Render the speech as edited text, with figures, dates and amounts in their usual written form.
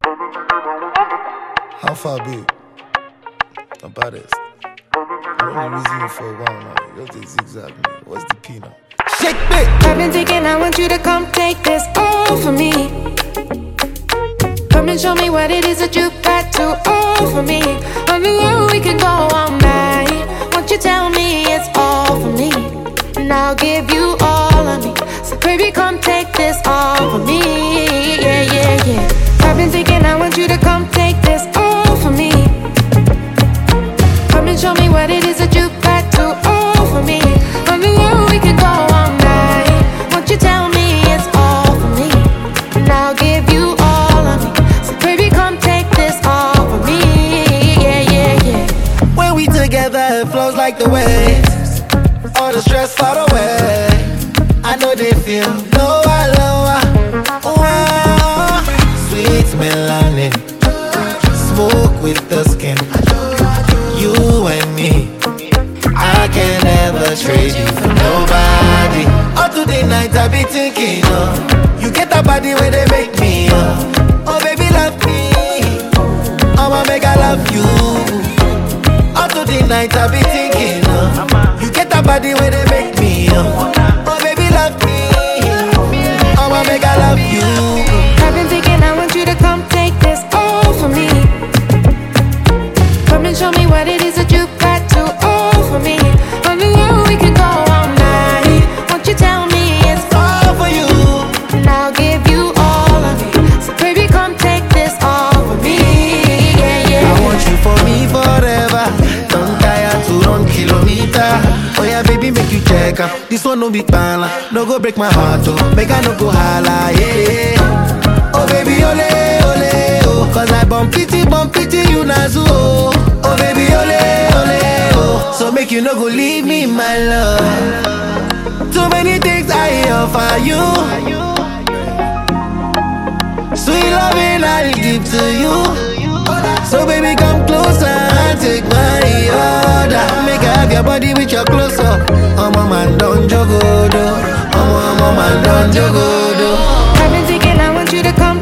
How far, babe? The baddest. I'm only using you for a while now. You're the zigzag me. What's the P now? Shake it! I've been thinking I want you to come take this all for me. Come and show me what it is that you got to offer me. On the road we can go all night. Won't you tell me it's all for me? And I'll give you all of me. So baby, come take this all for me. Yeah, yeah, yeah. I've been thinking I want you to come take this all for me. Come and show me what it is that you got to offer me. On the road we can go all night. Won't you tell me it's all for me? And I'll give you all of me. So baby, come take this all for me. Yeah, yeah, yeah. When we together, it flows like the waves. All the stress far away. I know they feel lower, lower. Oh, sweet melanin, smoke with the skin. You and me, I can never trade you for nobody. All today night I be thinking, you get a body where they make me, oh baby love me, I'ma make I love you. All today night I be thinking, you get a body where they make me, oh baby love me, I'ma make I love you. I've been thinking I want you to come take this all for me. Come and show me what it is that you got to offer me. On the road we can go all night. Won't you tell me it's all for you? And I'll give you all of me. So baby, come take this all for me. Yeah, yeah. I want you for me forever. Don't tire to run kilometer. Oh yeah, baby, make you check out. This one no big bala. No go break my heart, oh. Make I no go holla, yeah. Oh baby, ole, ole, oh. Cause I bump pity, you nazu, oh. Oh baby, ole, ole, oh. So make you no go leave me, my love. Too many things I offer you. Sweet loving I'll give to you. So baby, come closer and take my order. Make I have your body with your clothes up. I'm a man, don't jogo, do. I'm a man, don't jogo, do. I've been thinking I want you to come